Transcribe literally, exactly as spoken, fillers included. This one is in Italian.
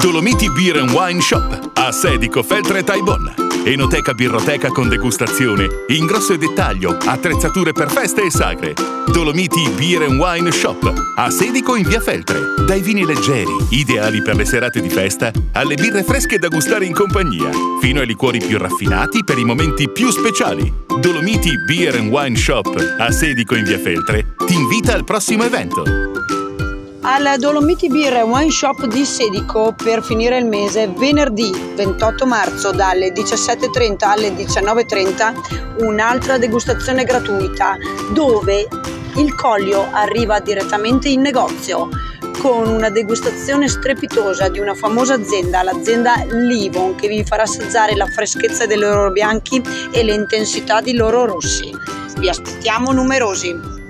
Dolomiti Beer and Wine Shop a Sedico, Feltre e Taibon. Enoteca birroteca con degustazione, ingrosso e dettaglio, attrezzature per feste e sagre. Dolomiti Beer and Wine Shop a Sedico in via Feltre. Dai vini leggeri, ideali per le serate di festa, alle birre fresche da gustare in compagnia, fino ai liquori più raffinati per i momenti più speciali. Dolomiti Beer and Wine Shop a Sedico in via Feltre ti invita al prossimo evento. Al Dolomiti Beer and Wine Shop di Sedico, per finire il mese, venerdì ventotto marzo dalle diciassette e trenta alle diciannove e trenta, un'altra degustazione gratuita dove il Collio arriva direttamente in negozio con una degustazione strepitosa di una famosa azienda, l'azienda Livon, che vi farà assaggiare la freschezza dei loro bianchi e l'intensità dei loro rossi. Vi aspettiamo numerosi!